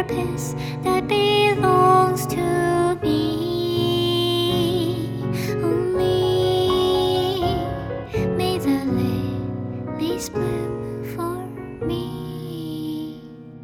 purpose that belongs to me. Only may the lilies bloom for me.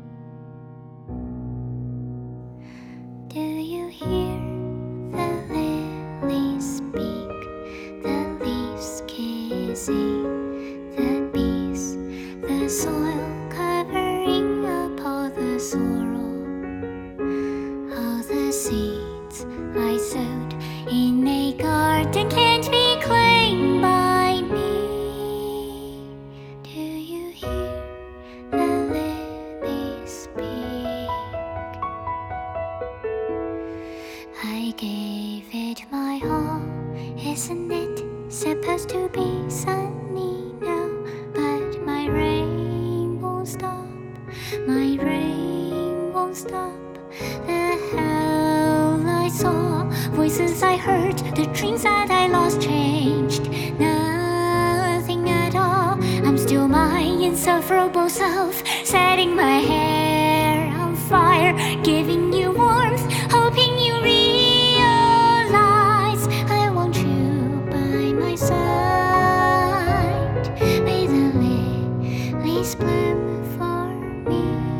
Do you hear the lilies speak? The leaves kissing the bees, the soil covering up all the sorrow, all the seeds I sowed in a garden can't be claimed by me. Do you hear the lilies speak? I gave it my all. Isn't it supposed to be sunny now? But my rain won't stop. My rain won't stop. The hell I saw, voices I heard, the dreams that I lost changed nothing at all. I'm still my insufferable self, setting my hair on fire, giving you warmth, hoping you realize I want you by my side. May the lilies bloom for me.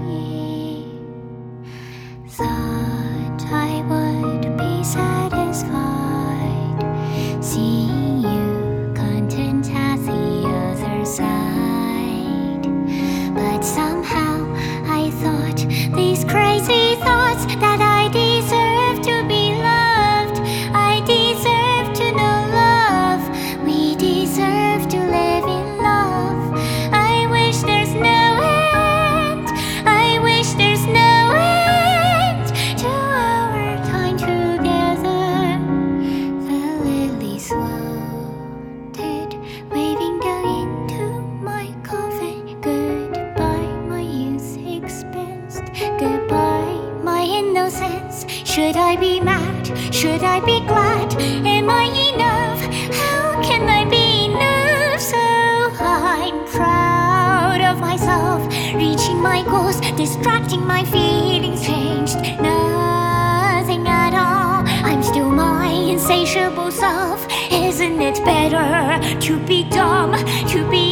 Thought I would be satisfied seeing you content at the other side, but somehow I thought these crazy thoughts that I deserve to be loved. I deserve to know love. We deserve to live in love. I wish there's no end. I wish there's no end to our time together. The lilies wilted, waving down into my coffin. Goodbye, my youth expensed. Goodbye, my innocence. Should I be mad? Should I be glad? Am I enough? How can I be enough? So I'm proud of myself, reaching my goals, distracting my feelings changed nothing at all. I'm still my insatiable self. Isn't it better to be dumb, to be